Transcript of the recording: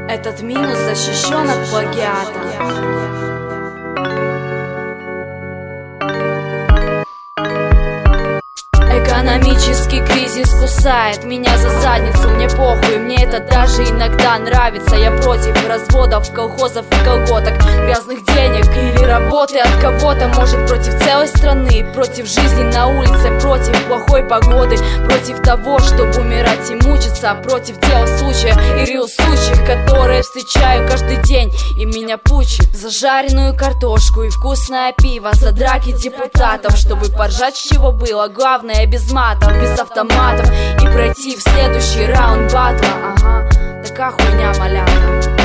Этот минус защищен от плагиата. Экономический кризис кусает меня за задницу, мне похуй, мне это даже иногда нравится. Я против разводов, колхозов и колготок, грязных денег или работы от кого-то. Может, против целой страны, против жизни на улице, против плохой погоды, против того, чтобы умирать и мучиться, против дела случая и реал случаев, которые встречаю каждый день и меня пучит. За жареную картошку и вкусное пиво, за драки депутатов, чтобы поржать, с чего было, главное без матов, без автоматов, и пройти в следующий раунд батла. Ага, такая хуйня, малята.